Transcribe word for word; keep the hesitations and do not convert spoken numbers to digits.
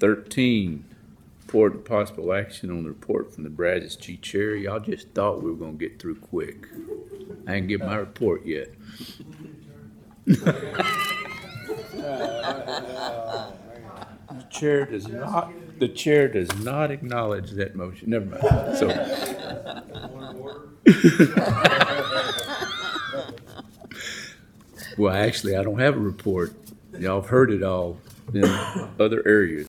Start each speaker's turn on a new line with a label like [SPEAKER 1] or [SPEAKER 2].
[SPEAKER 1] Thirteen, report and possible action on the report from the Brazos G Chair. Y'all just thought we were gonna get through quick. I ain't get my report yet. The chair does not, the chair does not acknowledge that motion. Never mind. So. Well, actually, I don't have a report. Y'all have heard it all in other areas.